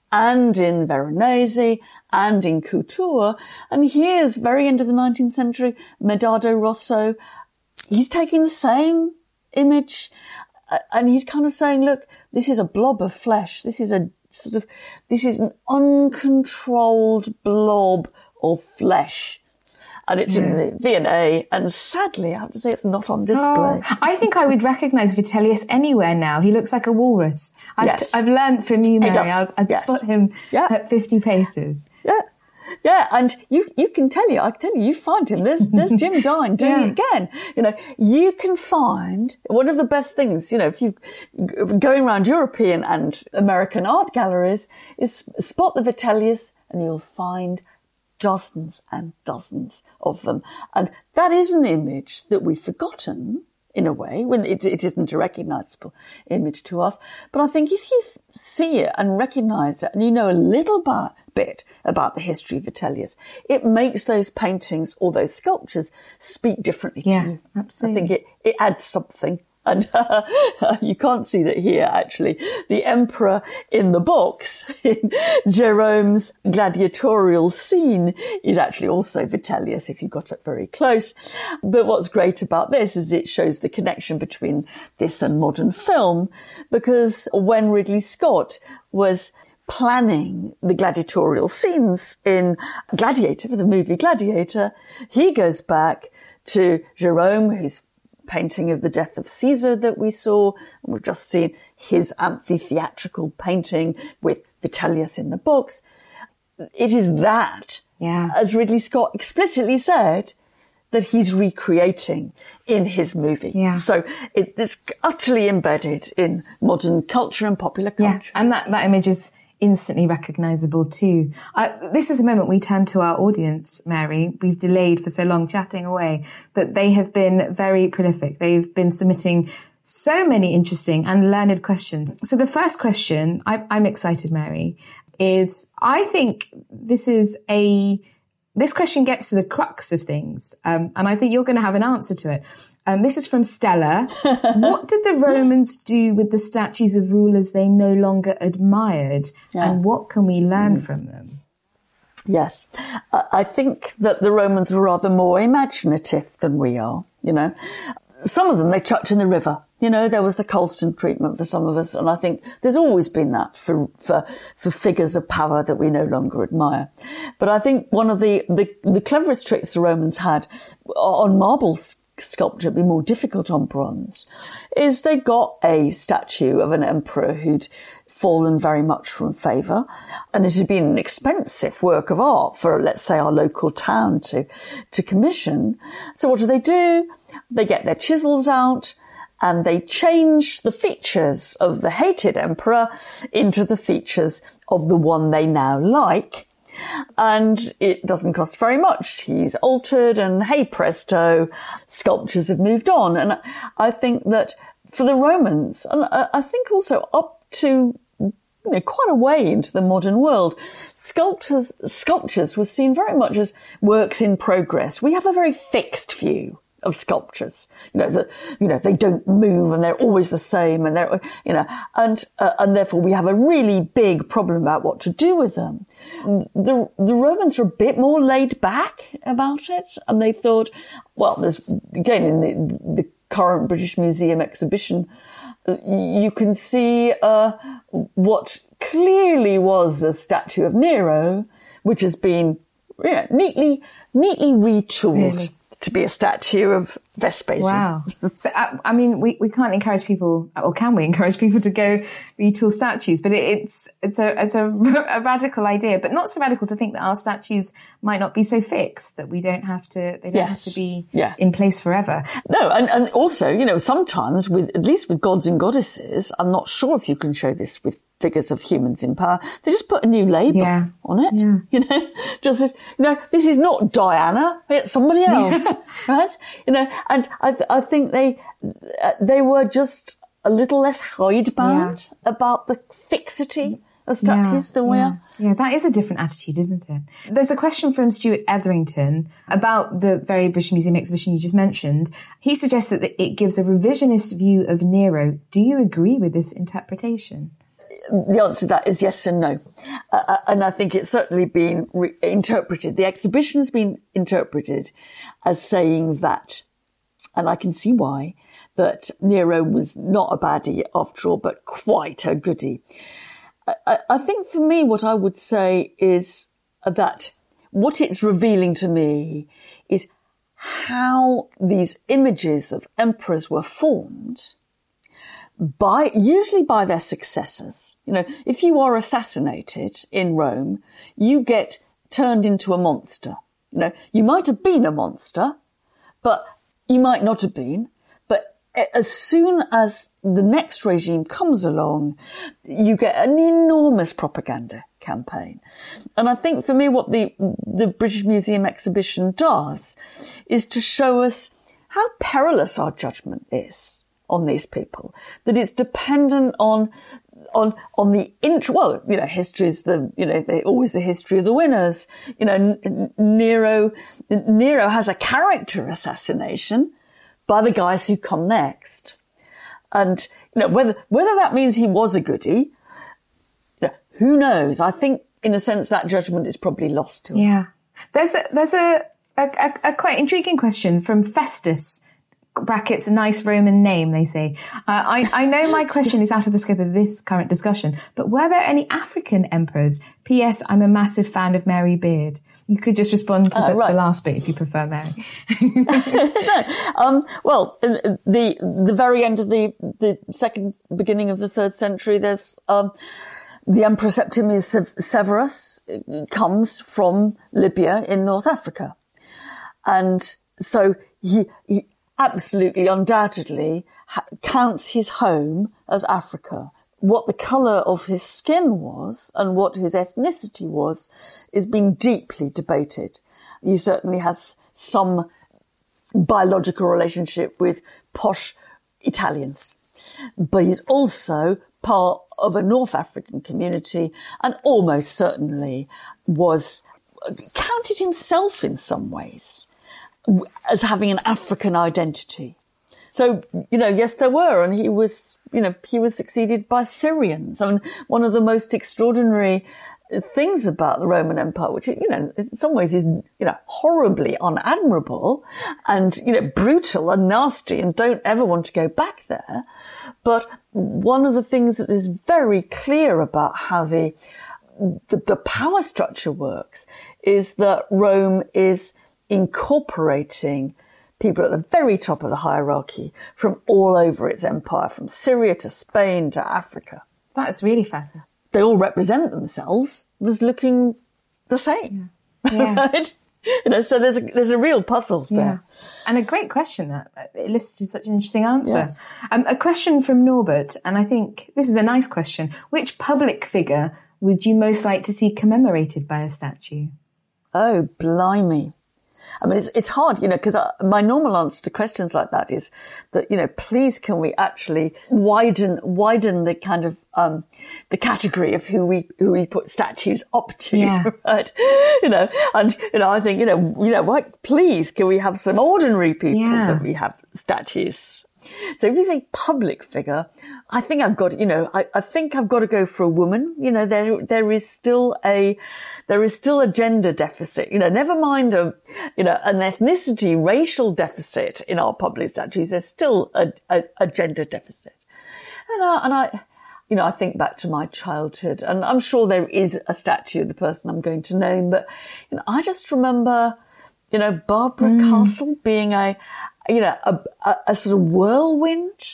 and in Veronese and in couture. And here's very end of the nineteenth century, Medardo Rosso. He's taking the same image uh, and he's kind of saying, look, this is a blob of flesh. This is a sort of, this is an uncontrolled blob of flesh. And it's yeah. in the V and A, and sadly, I have to say it's not on display. Oh, I think I would recognise Vitellius anywhere now. He looks like a walrus. I've, yes. t- I've learned from you, Mary. I'd, I'd yes. spot him yeah. at fifty paces. Yeah. Yeah, and you, you can tell you, I can tell you, you find him. There's, there's Jim Dine doing yeah. it again. You know, you can find one of the best things, you know, if you going around European and American art galleries is spot the Vitellius and you'll find dozens and dozens of them. And that is an image that we've forgotten in a way, when it, it isn't a recognisable image to us. But I think if you see it and recognise it and you know a little bit, bit about the history of Vitellius, it makes those paintings or those sculptures speak differently yeah, to you. Absolutely. I think it, it adds something. And uh, you can't see that here, actually. The emperor in the box, in Jerome's gladiatorial scene, is actually also Vitellius, if you got up very close. But what's great about this is it shows the connection between this and modern film, because when Ridley Scott was planning the gladiatorial scenes in Gladiator, for the movie Gladiator, he goes back to Jerome, who's painting of the death of Caesar that we saw. And we've just seen his amphitheatrical painting with Vitellius in the box. It is that, yeah. as Ridley Scott explicitly said, that he's recreating in his movie. Yeah. So it, it's utterly embedded in modern culture and popular culture. Yeah. And that, that image is instantly recognisable too. I, this is the moment we turn to our audience, Mary. We've delayed for so long chatting away, but they have been very prolific. They've been submitting so many interesting and learned questions. So the first question, I, I'm excited, Mary, is I think this is a, this question gets to the crux of things. Um, and I think you're going to have an answer to it. Um, this is from Stella. What did the Romans do with the statues of rulers they no longer admired? Yeah. And what can we learn mm. from them? Yes. I think that the Romans were rather more imaginative than we are, you know. Some of them they chucked in the river. You know, there was the Colston treatment for some of us, and I think there's always been that for for for figures of power that we no longer admire. But I think one of the the, the cleverest tricks the Romans had on marble sculpture, be more difficult on bronze, is they got a statue of an emperor who'd fallen very much from favour, and it had been an expensive work of art for, let's say, our local town to to commission. So what do they do? They get their chisels out and they change the features of the hated emperor into the features of the one they now like. And it doesn't cost very much. He's altered and hey presto, sculptures have moved on. And I think that for the Romans, and I think also up to you know, quite a way into the modern world, sculptors, sculptures were seen very much as works in progress. We have a very fixed view of sculptures, you know, that, you know, they don't move and they're always the same and they're, you know, and, uh, and therefore we have a really big problem about what to do with them. The, the Romans were a bit more laid back about it, and they thought, well, there's, again, in the, the current British Museum exhibition, you can see, uh, what clearly was a statue of Nero, which has been, you know, neatly, neatly retooled. Really? To be a statue of Vespasian. Wow. So, I, I mean, we, we can't encourage people, or can we encourage people to go retool statues? But it, it's, it's a, it's a, a radical idea, but not so radical to think that our statues might not be so fixed that we don't have to, they don't yes. have to be yeah. in place forever. No, and, and also, you know, sometimes with, at least with gods and goddesses, I'm not sure if you can show this with figures of humans in power, they just put a new label yeah. on it. Yeah. You know, just, you know, this is not Diana, it's somebody else, yeah. right? You know, and I, th- I think they, they were just a little less hidebound yeah. about the fixity of statues yeah, than we yeah. are. Yeah, that is a different attitude, isn't it? There's a question from Stuart Etherington about the very British Museum exhibition you just mentioned. He suggests that it gives a revisionist view of Nero. Do you agree with this interpretation? the answer to that is yes and no. Uh, and I think it's certainly been re- interpreted. The exhibition has been interpreted as saying that, and I can see why, that Nero was not a baddie after all, but quite a goodie. I, I think for me, what I would say is that what it's revealing to me is how these images of emperors were formed by, usually by their successors. You know, if you are assassinated in Rome, you get turned into a monster. You know, you might have been a monster, but you might not have been. But as soon as the next regime comes along, you get an enormous propaganda campaign. And I think for me, what the, the British Museum exhibition does is to show us how perilous our judgment is on these people, that it's dependent on, on, on the int, well, you know, history is the, you know, they always the history of the winners. You know, N- Nero, Nero has a character assassination by the guys who come next. And, you know, whether, whether that means he was a goodie, you know, who knows? I think in a sense that judgment is probably lost to him. Yeah. There's a, there's a, a, a quite intriguing question from Festus, brackets, a nice Roman name, they say. Uh, I, I know my question is out of the scope of this current discussion, but were there any African emperors? P S. I'm a massive fan of Mary Beard. You could just respond to uh, the, right. the last bit if you prefer, Mary. no, um, well, the the very end of the the second, beginning of the third century, there's um, the Emperor Septimius Severus comes from Libya in North Africa, and so he. he absolutely, undoubtedly, ha- counts his home as Africa. What the colour of his skin was and what his ethnicity was is being deeply debated. He certainly has some biological relationship with posh Italians, but he's also part of a North African community and almost certainly was counted himself in some ways as having an African identity. So, you know, yes, there were, and he was, you know, he was succeeded by Syrians. I mean, one of the most extraordinary things about the Roman Empire, which, you know, in some ways is, you know, horribly unadmirable and, you know, brutal and nasty and don't ever want to go back there. But one of the things that is very clear about how the, the, the power structure works is that Rome is incorporating people at the very top of the hierarchy from all over its empire, from Syria to Spain to Africa. That's really fascinating. They all represent themselves as looking the same. Yeah. Right? You know, so there's a, there's a real puzzle yeah. there. And a great question that elicited such an interesting answer. Yeah. Um, a question from Norbert, and I think this is a nice question. Which public figure would you most like to see commemorated by a statue? Oh, blimey. I mean, it's, it's hard, you know, because my normal answer to questions like that is that, you know, please can we actually widen, widen the kind of, um, the category of who we, who we put statues up to, yeah. right? You know, and, you know, I think, you know, you know, what, please can we have some ordinary people yeah. that we have statues? So if you say public figure, I think I've got, you know, I, I think I've got to go for a woman. You know, there, there is still a, there is still a gender deficit, you know, never mind a, you know, an ethnicity, racial deficit in our public statues. There's still a, a, a gender deficit. And I, and I, you know, I think back to my childhood and I'm sure there is a statue of the person I'm going to name, but, you know, I just remember, you know, Barbara mm. Castle being a, you know, a, a, a sort of whirlwind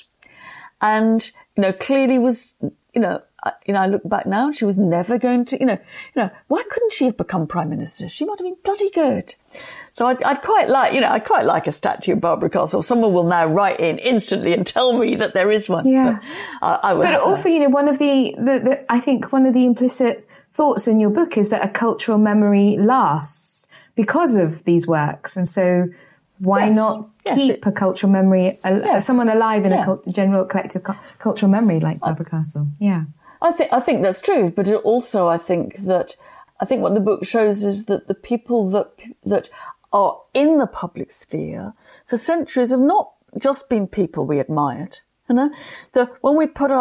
and, you know, clearly was, you know, I, you know, I look back now and she was never going to, you know, you know, why couldn't she have become Prime Minister? She might have been bloody good. So I'd, I'd quite like, you know, I'd quite like a statue of Barbara Castle. Someone will now write in instantly and tell me that there is one. Yeah. But, uh, I would but also, her. you know, one of the, the, the, I think one of the implicit thoughts in your book is that a cultural memory lasts because of these works. And so, why yes. not yes, keep it, a cultural memory, a, yes. someone alive in yeah. a cult, general collective cu- cultural memory like Barbara Castle? Yeah. I think, I think that's true. But it also, I think that, I think what the book shows is that the people that, that are in the public sphere for centuries have not just been people we admired. You know, the, when we put up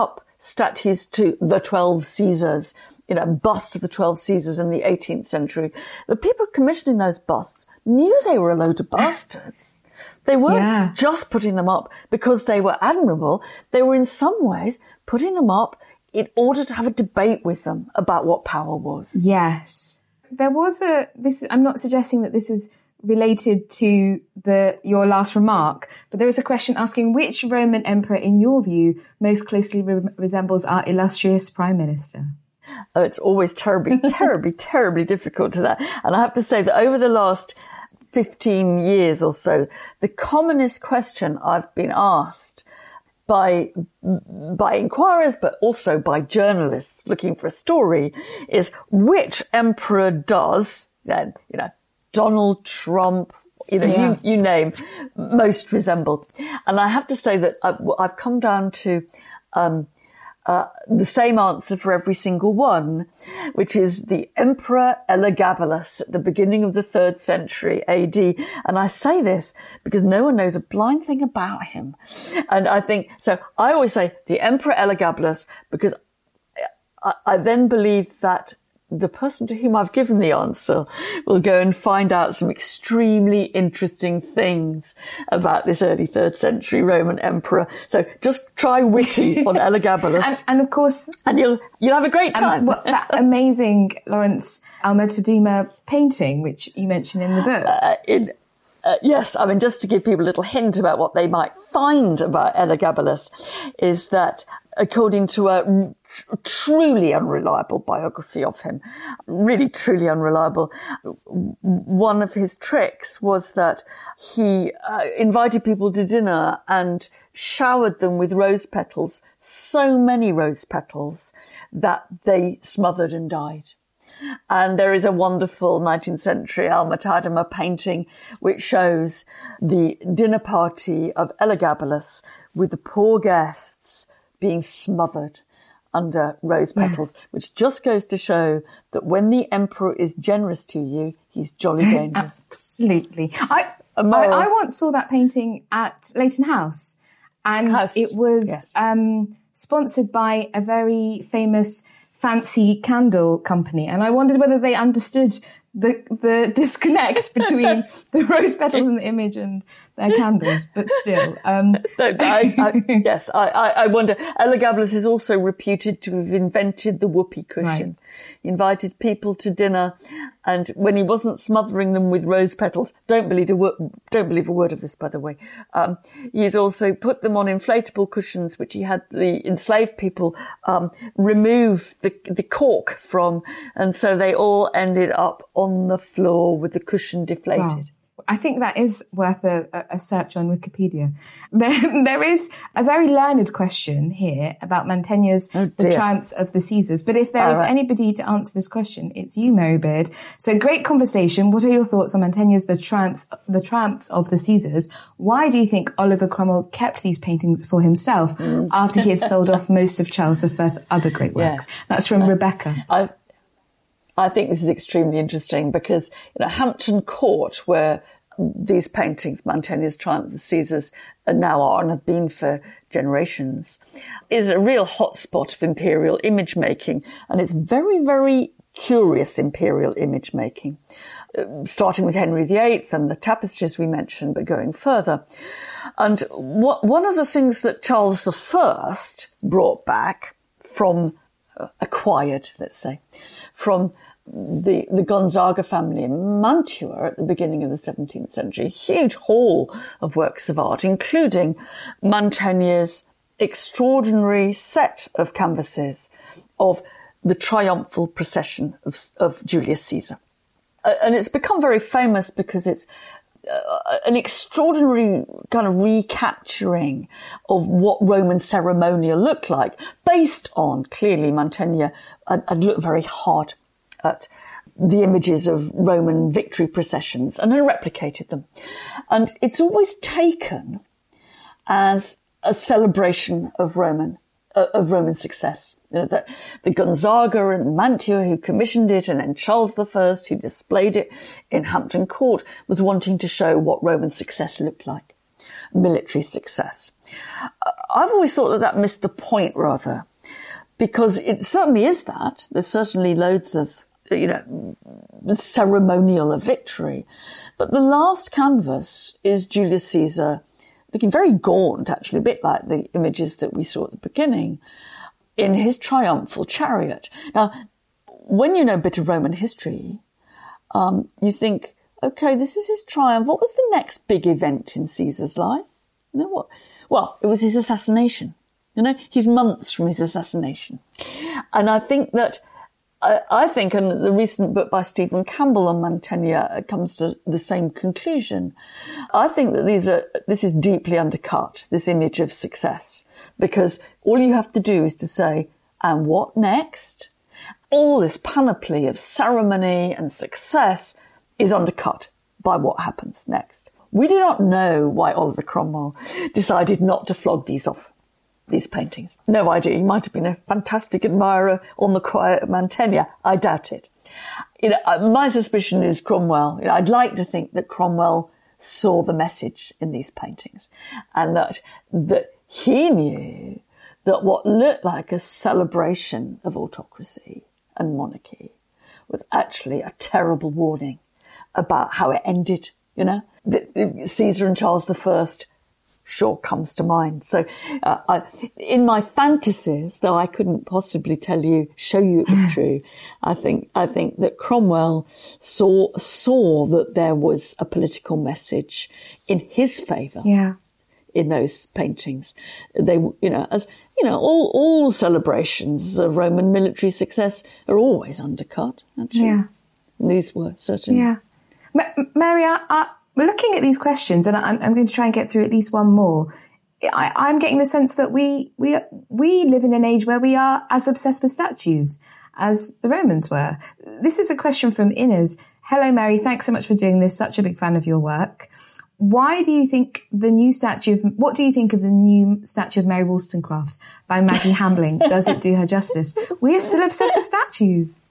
statues to the twelve Caesars, you know, busts of the twelve Caesars in the eighteenth century. The people commissioning those busts knew they were a load of bastards. They weren't yeah. just putting them up because they were admirable. They were in some ways putting them up in order to have a debate with them about what power was. Yes. There was a, this, I'm not suggesting that this is related to the, your last remark, but there is a question asking which Roman emperor, in your view, most closely re- resembles our illustrious Prime Minister? Oh, it's always terribly, terribly, terribly difficult to that. And I have to say that over the last fifteen years or so, the commonest question I've been asked by by inquirers, but also by journalists looking for a story, is which emperor does, then, you know, Donald Trump, you know, yeah. you, you name, most resemble. And I have to say that I've, I've come down to um uh the same answer for every single one, which is the Emperor Elagabalus at the beginning of the third century A D. And I say this because no one knows a blind thing about him. And I think, so I always say the Emperor Elagabalus because I, I then believe that the person to whom I've given the answer will go and find out some extremely interesting things about this early third century Roman emperor. So just try wiki on Elagabalus. and, and of course... And you'll, you'll have a great time. Um, well, that amazing Lawrence Alma Tadema painting, which you mentioned in the book. Uh, in, uh, yes, I mean, just to give people a little hint about what they might find about Elagabalus, is that according to a truly unreliable biography of him, really truly unreliable. One of his tricks was that he uh, invited people to dinner and showered them with rose petals, so many rose petals that they smothered and died. And there is a wonderful nineteenth century Alma Tadema painting which shows the dinner party of Elagabalus with the poor guests being smothered under rose petals, yeah. which just goes to show that when the emperor is generous to you, he's jolly dangerous. Absolutely. I, I, I once saw that painting at Leighton House, and House. it was yes. um, sponsored by a very famous fancy candle company, and I wondered whether they understood the the disconnect between the rose petals in the image and their candles, but still. Um. No, I, I, yes, I, I wonder. Elagabalus is also reputed to have invented the whoopee cushion. Right. He invited people to dinner, and when he wasn't smothering them with rose petals, don't believe a word, don't believe a word of this, by the way. Um, he's also put them on inflatable cushions, which he had the enslaved people um, remove the the cork from, and so they all ended up on the floor with the cushion deflated. Wow. I think that is worth a, a search on Wikipedia. There, there is a very learned question here about Mantegna's oh The Triumphs of the Caesars. But if there All is right. anybody to answer this question, it's you, Mary Beard. So great conversation. What are your thoughts on Mantegna's The Triumphs, the Triumphs of the Caesars? Why do you think Oliver Cromwell kept these paintings for himself mm. after he had sold off most of Charles the First's other great works? Yeah. That's from uh, Rebecca. I- I think this is extremely interesting because, you know, Hampton Court, where these paintings, Mantegna's Triumph of the Caesars, now are and have been for generations, is a real hotspot of imperial image making. And it's very, very curious imperial image making, uh, starting with Henry the Eighth and the tapestries we mentioned, but going further. And what, one of the things that Charles the First brought back from acquired, let's say, from the, the Gonzaga family in Mantua at the beginning of the seventeenth century, a huge haul of works of art, including Mantegna's extraordinary set of canvases of the triumphal procession of, of Julius Caesar. Uh, and it's become very famous because it's Uh, an extraordinary kind of recapturing of what Roman ceremonial looked like, based on, clearly, Mantegna had, had looked very hard at the images of Roman victory processions and had replicated them. And it's always taken as a celebration of Roman uh, of Roman success. You know, the, the Gonzaga and Mantua who commissioned it, and then Charles the First who displayed it in Hampton Court, was wanting to show what Roman success looked like, military success. I've always thought that that missed the point, rather, because it certainly is that. There's certainly loads of, you know, ceremonial of victory. But the last canvas is Julius Caesar looking very gaunt, actually, a bit like the images that we saw at the beginning, in his triumphal chariot. Now, when you know a bit of Roman history, um, you think, okay, this is his triumph. What was the next big event in Caesar's life? You know what? Well, it was his assassination. You know, he's months from his assassination. And I think that, I, I think, and the recent book by Stephen Campbell on Mantegna comes to the same conclusion. I think that these are, this is deeply undercut, this image of success, because all you have to do is to say, and what next? All this panoply of ceremony and success is undercut by what happens next. We do not know why Oliver Cromwell decided not to flog these off, these paintings. No idea. He might have been a fantastic admirer on the quiet of Mantegna. I doubt it. You know, my suspicion is Cromwell. You know, I'd like to think that Cromwell saw the message in these paintings, and that that he knew that what looked like a celebration of autocracy and monarchy was actually a terrible warning about how it ended. You know, Caesar and Charles the First sure comes to mind. So uh, I, in my fantasies, though I couldn't possibly tell you, show you it was true, I think I think that Cromwell saw saw that there was a political message in his favour. Yeah. In those paintings. They, you know, as, you know, all, all celebrations of Roman military success are always undercut, actually. Yeah. And these were certainly. Yeah. Ma- Mary, I, I, we're looking at these questions, and I'm, I'm going to try and get through at least one more. I, I'm getting the sense that we, we, we live in an age where we are as obsessed with statues as the Romans were. This is a question from Inez. Hello, Mary. Thanks so much for doing this. Such a big fan of your work. Why do you think the new statue of, what do you think of the new statue of Mary Wollstonecraft by Maggie Hambling? Does it do her justice? We are still obsessed with statues.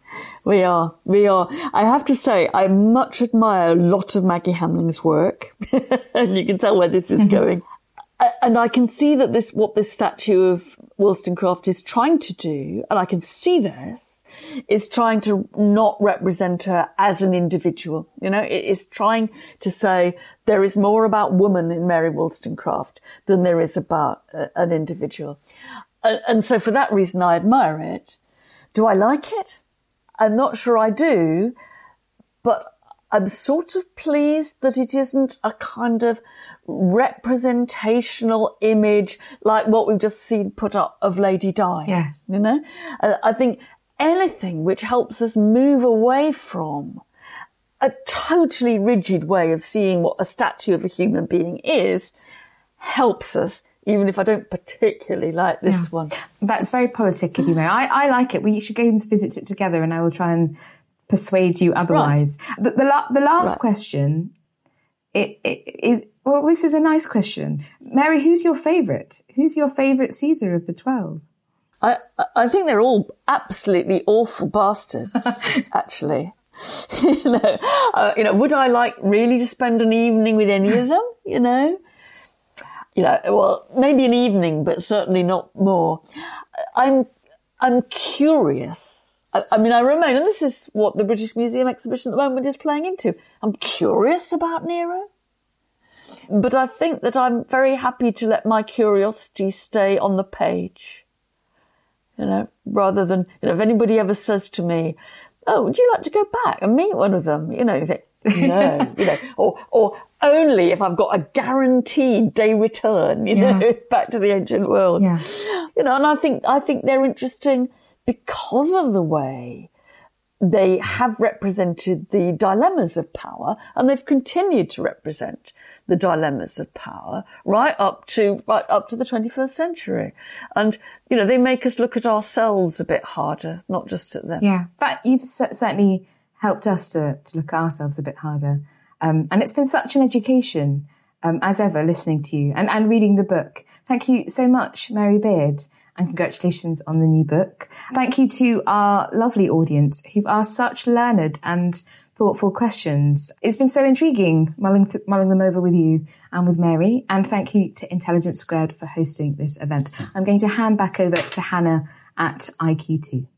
We are, we are. I have to say, I much admire a lot of Maggie Hambling's work. And you can tell where this is going. And I can see that this, what this statue of Wollstonecraft is trying to do, and I can see this, is trying to not represent her as an individual. You know, it is trying to say there is more about woman in Mary Wollstonecraft than there is about uh, an individual. And, and so for that reason, I admire it. Do I like it? I'm not sure I do, but I'm sort of pleased that it isn't a kind of representational image like what we've just seen put up of Lady Di. Yes. You know, I think anything which helps us move away from a totally rigid way of seeing what a statue of a human being is helps us, even if I don't particularly like this yeah. one. That's very politic of you, Mary. I, I like it. We should go and visit it together, and I will try and persuade you otherwise. Right. The, the, la- the last right. question it, it, is, well, this is a nice question. Mary, who's your favourite? Who's your favourite Caesar of the twelve? I, I think they're all absolutely awful bastards, actually. you know, uh, you know, would I like really to spend an evening with any of them? You know, you know, well, maybe an evening, but certainly not more. I'm, I'm curious. I, I mean, I remain, and this is what the British Museum exhibition at the moment is playing into. I'm curious about Nero, but I think that I'm very happy to let my curiosity stay on the page. You know, rather than, you know, if anybody ever says to me, oh, would you like to go back and meet one of them? You know, you think, no, you know, or, or only if I've got a guaranteed day return, you yeah. know, back to the ancient world. Yeah. You know, and I think, I think they're interesting because of the way they have represented the dilemmas of power, and they've continued to represent the dilemmas of power right up to right up to the twenty-first century. And, you know, they make us look at ourselves a bit harder, not just at them. Yeah, but you've certainly helped us to, to look at ourselves a bit harder. Um, and it's been such an education, um, as ever, listening to you and, and reading the book. Thank you so much, Mary Beard. and congratulations on the new book. Thank you to our lovely audience who've asked such learned and thoughtful questions. It's been so intriguing mulling, th- mulling them over with you and with Mary. And thank you to Intelligence Squared for hosting this event. I'm going to hand back over to Hannah at I Q two.